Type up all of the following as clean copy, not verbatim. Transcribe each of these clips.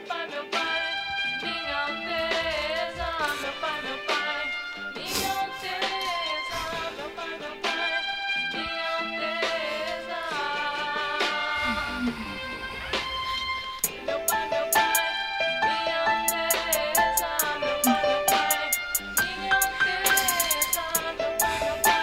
pai, minha alteza, meu pai, minha alteza, meu pai, minha alteza. Meu pai, minha alteza, meu pai, minha alteza, meu pai,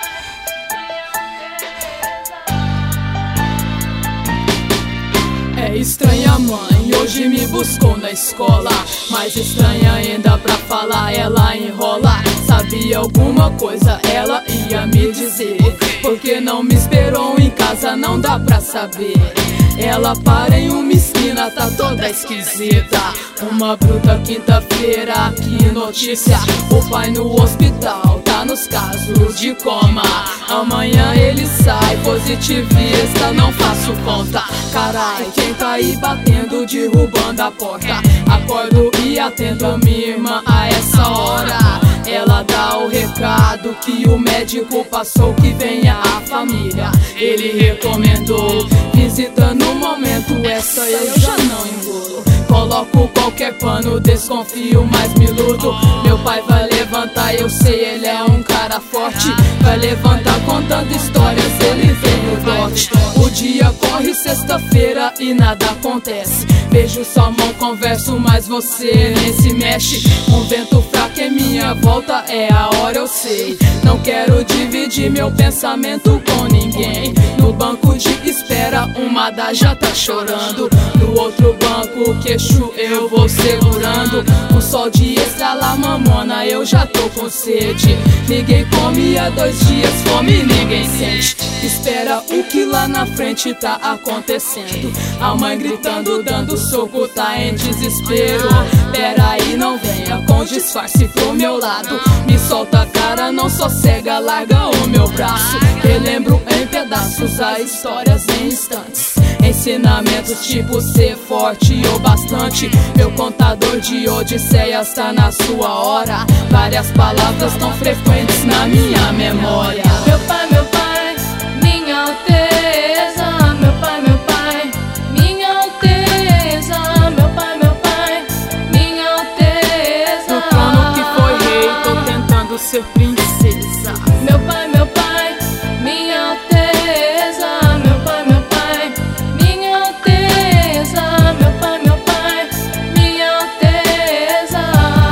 minha alteza. É estranha a mãe, hoje me buscou na escola, mais estranha ainda pra falar, ela enrola. Sabia alguma coisa, ela ia me dizer, porque não me esperou em casa, não dá pra saber. Ela para em uma esquina, tá toda esquisita. Uma bruta quinta-feira, que notícia. O pai no hospital, tá nos casos de coma. Amanhã ele sai positivista, não faço conta. Carai, quem tá aí batendo, derrubando a porta? Acordo e atendo minha irmã a essa hora. Ela dá o recado que o médico passou, que venha a família. Ele recomendou visita no momento, essa eu já não engulo. Coloco qualquer pano, desconfio, mas me iludo. Meu pai vai levantar, eu sei, ele é um cara forte. Vai levantar contando histórias, ele tem o dote. O dia corre, sexta-feira e nada acontece. Vejo sua mão, converso, mas você nem se mexe. Um vento fraco em minha volta, é a hora, eu sei. Não quero dividir meu pensamento com ninguém. No banco de espera, uma da já tá chorando. No outro banco, o queixo eu vou segurando. O sol de estralar mamona, eu já tô com sede. Ninguém come há 2 dias, fome ninguém sente. Espera o que lá na frente tá acontecendo. A mãe gritando, dando soco, tá em desespero. Pera aí, não venha com disfarce pro meu lado. Me solta a cara, não sou cega, larga o meu braço. Relembro em pedaços as histórias em instantes. Ensinamentos tipo ser forte ou bastante. Meu contador de odisseias tá na sua hora. Várias palavras tão frequentes na minha memória. Meu pai, minha alteza. Meu pai, minha alteza. Meu pai, minha alteza. No trono que foi rei, tô tentando ser princesa. Meu pai, minha alteza. Meu pai, minha alteza. Meu pai, minha alteza.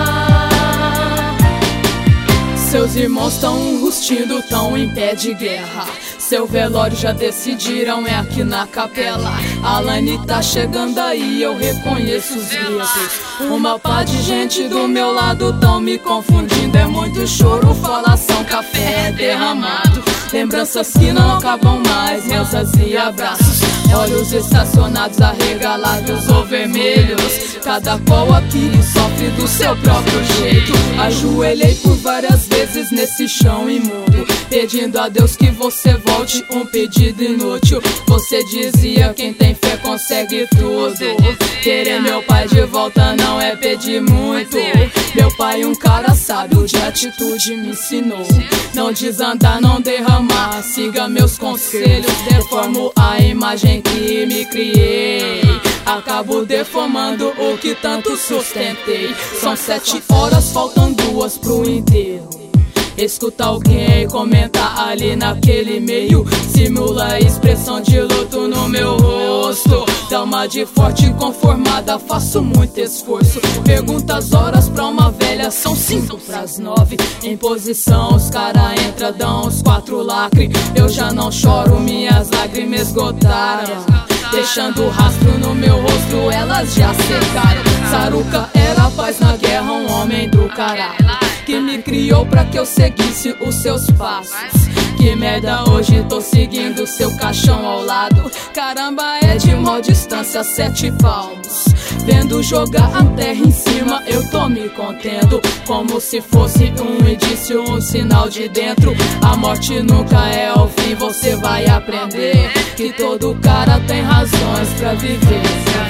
Seus irmãos tão rustindo, tão em pé de guerra. Seu velório já decidiram, é aqui na capela. A Laine tá chegando aí, eu reconheço os gritos. Uma pá de gente do meu lado tão me confundindo. É muito choro, falação, café derramado. Lembranças que não acabam mais, mesas e abraços. Olhos estacionados, arregalados ou vermelhos. Cada qual aqui sofre do seu próprio jeito. Ajoelhei por várias vezes nesse chão imundo, pedindo a Deus que você volte, um pedido inútil. Você dizia, quem tem fé consegue tudo. Querer meu pai de volta não é pedir muito. Meu pai, um cara sábio de atitude, me ensinou: não desandar, não derramar, siga meus conselhos. Deformo a imagem que me criei, acabo deformando o que tanto sustentei. São 7 horas, faltam 2 pro enterro. Escuta alguém comentar ali naquele meio, simula a expressão de luto no meu rosto. Dama de forte conformada, faço muito esforço. Pergunta as horas pra uma velha, são 5 pras 9. Em posição, os cara entra, dão uns 4 lacre. Eu já não choro, minhas lágrimas esgotaram, deixando rastro no meu rosto, elas já secaram. Saruca era paz na guerra, um homem do caralho, que me criou pra que eu seguisse os seus passos. Que merda, hoje tô seguindo seu caixão ao lado. Caramba, é de mó distância, 7 palmos. Vendo jogar a terra em cima, eu tô me contendo, como se fosse um indício, um sinal de dentro. A morte nunca é o fim, você vai aprender que todo cara tem razões pra viver,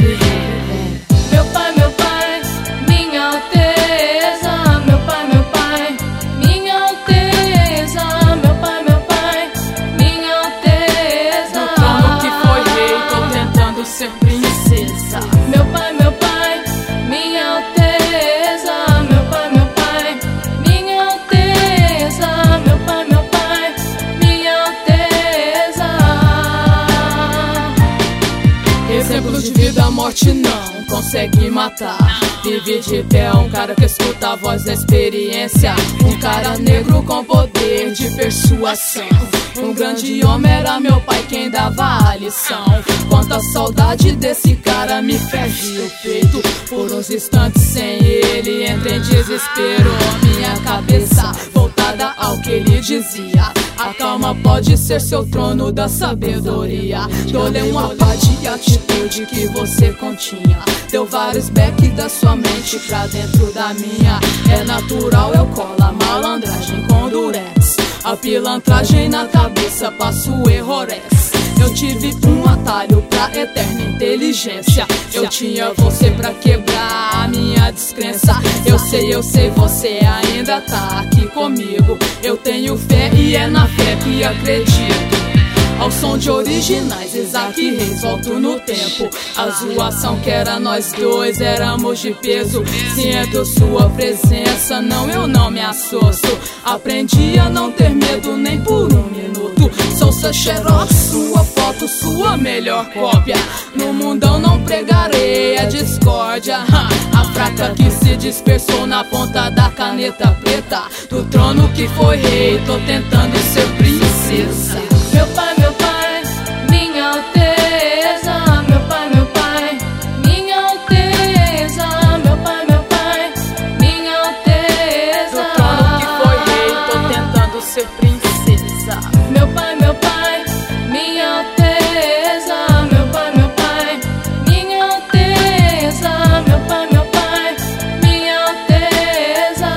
Meu pai, minha alteza. Meu pai, minha alteza. Meu pai, minha alteza. No trono que foi rei, tô tentando ser princesa. Meu pai, não consegue matar. Vive de pé um cara que escuta a voz da experiência, um cara negro com poder de persuasão. Um grande homem era meu pai quem dava a lição. Quanta saudade desse cara me ferve o peito. Por uns instantes sem ele entrei em desespero. Minha cabeça voltada ao que ele dizia: a calma pode ser seu trono da sabedoria. Tolhei uma pá de atitude que você continha. Deu vários back da sua mente pra dentro da minha. É natural, eu colo a malandragem com durex. A pilantragem na cabeça, passo errores. Eu tive um atalho pra eterna inteligência. Eu tinha você pra quebrar a minha descrença. Eu sei, você ainda tá aqui comigo. Eu tenho fé e é na fé que acredito. Ao som de originais, Isaac Reis, volto no tempo. A zoação que era nós dois, éramos de peso. Sinto sua presença, não, eu não me assusto. Aprendi a não ter medo nem por um minuto. Sou seu xerox, sua foto, sua melhor cópia. No mundão não pregarei a discórdia. A fraca que se dispersou na ponta da caneta preta. Do trono que foi rei, tô tentando ser princesa. Meu pai, minha alteza. Meu pai, minha alteza. Meu pai, minha alteza. Do trono que foi rei, tô tentando ser princesa. Meu pai, minha alteza. Meu pai, minha alteza. Meu pai, minha alteza.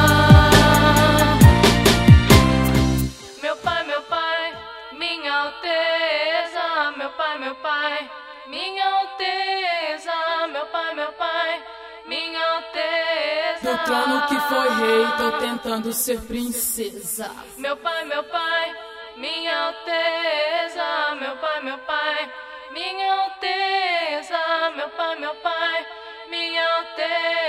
Meu pai, minha alteza. Meu pai, minha alteza. Meu pai, minha alteza. Do trono que foi rei, tô tentando ser princesa. Meu pai, minha alteza. Meu pai, minha alteza. Meu pai, minha alteza.